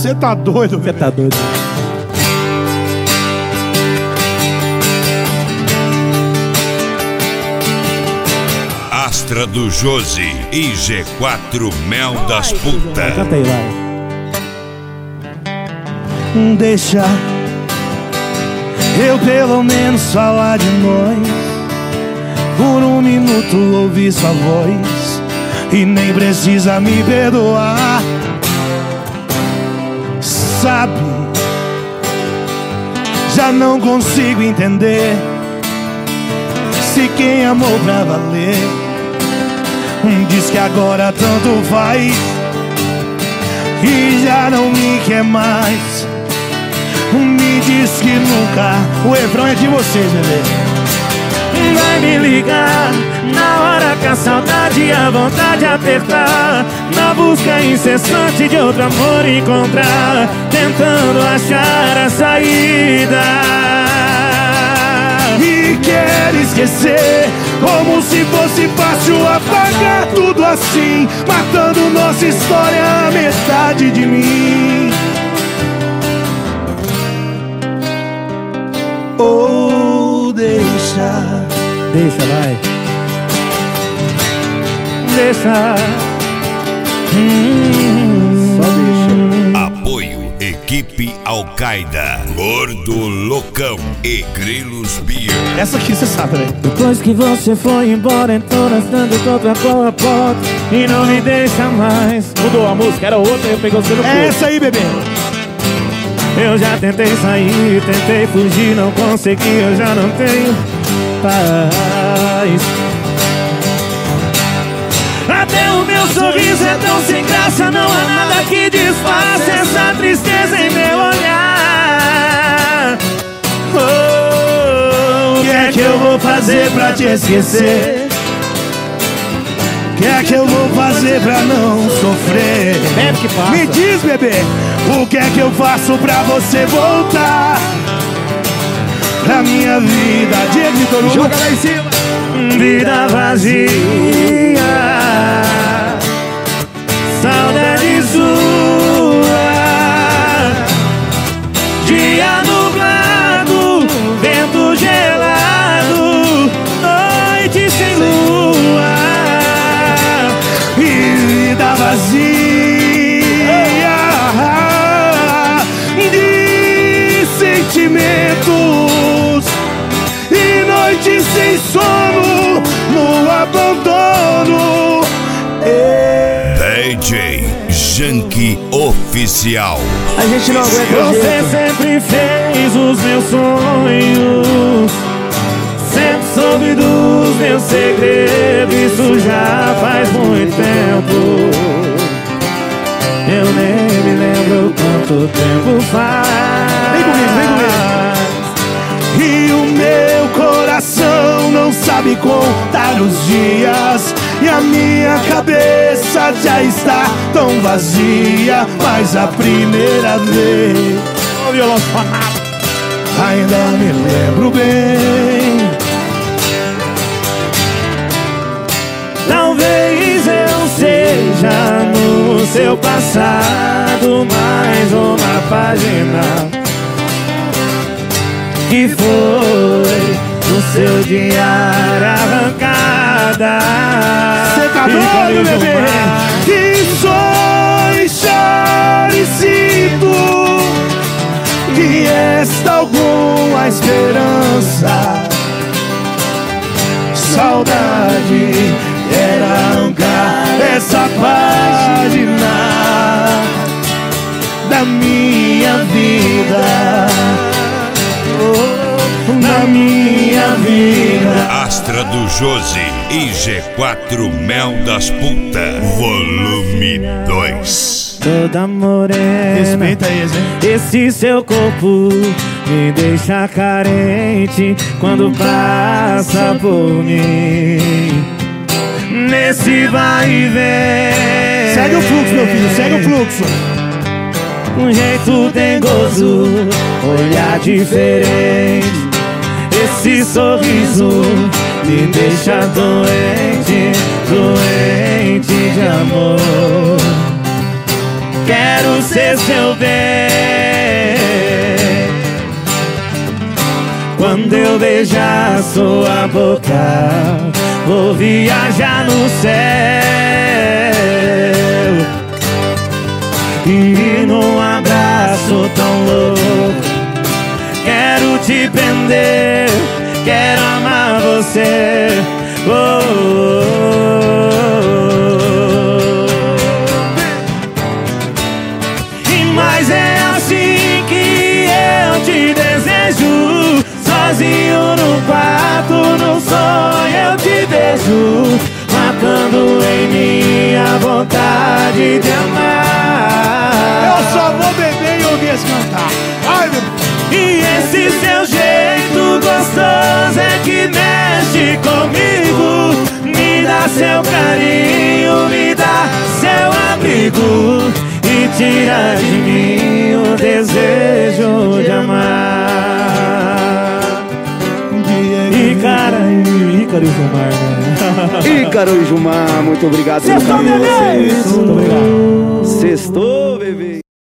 Você tá doido, Você tá doido. Astra do Josi e G4 Mel das Putas. Canta aí, vai. Deixa eu pelo menos falar de nós. Por um minuto ouvir sua voz e nem precisa me perdoar. Sabe, já não consigo entender se quem amou pra valer diz que agora tanto faz e já não me quer mais. Me diz que nunca. O refrão é de vocês, bebê. Vai me ligar na hora que a saudade e a vontade apertar, na busca incessante de outro amor encontrar, tentando achar a saída. E quer esquecer, como se fosse fácil apagar tudo assim, matando nossa história a metade de mim. Ou deixa. Deixa, vai. Deixa. Só deixa. Apoio Equipe Al-Qaeda, Gordo Loucão e Grilos Beer. Essa aqui você sabe, velho. Depois que você foi embora, entrou andando contra a porta e não me deixa mais. Mudou a música, era outra, eu peguei o seu no É essa aí, bebê. Eu já tentei sair, tentei fugir, não consegui, eu já não tenho paz. Até o meu sorriso é tão sem graça, não há nada que disfarce essa tristeza em meu olhar. O que é que eu vou fazer pra te esquecer? O que é que eu vou fazer pra não sofrer? É que passa. Me diz, bebê, o que é que eu faço pra você voltar pra minha vida? Diego Vitor Hugo, joga lá em cima. Vida vazia, saudade sua. Dia nublado, vento gelado, noite sem lua. E vida vazia de sentimentos e noites sem sono no abandono. DJ Junkie Oficial. A gente não aguenta. Você sempre fez os meus sonhos, sempre soube dos meus segredos. Isso já faz muito tempo. Eu nem me lembro quanto tempo faz. Vem comigo, vem comigo. E o meu coração não sabe contar os dias, e a minha cabeça já está tão vazia. Mas a primeira vez, Ô violão sonado, ainda me lembro bem. talvez eu seja no seu passado mais uma página que foi no seu diário arrancada. Cê tá doido, bebê? Que sonho esclarecido, que resta alguma esperança. Saudade era arrancar essa página da minha vida, da minha vida. Astra do Josi e G4 Mel das Putas, volume 2. Toda morena, Respeita eles, hein? esse seu corpo me deixa carente quando passa por mim. Nesse vai e vem, Segue o fluxo, meu filho, segue o fluxo. um jeito dengoso, olhar diferente. Esse sorriso me deixa doente, doente de amor. Quero quero ser seu bem. Quando eu beijar sua boca, vou viajar no céu. E num abraço tão louco, quero te prender, quero amar você. Oh, oh, oh. E mas é assim que eu te desejo, sozinho no quarto, no sonho eu te vejo, matando em mim a vontade de amar. Eu só vou beber e ouvir esse cantar. Ai, meu Deus. E esse seu jeito gostoso é que mexe comigo, me dá seu carinho, me dá seu abrigo e tira de mim o desejo de amar. Ícaro e Gilmar, né? Ícaro e Gilmar, muito obrigado pelo Sextou, carinho de bebê! vocês. Muito obrigado. Sextou, bebê.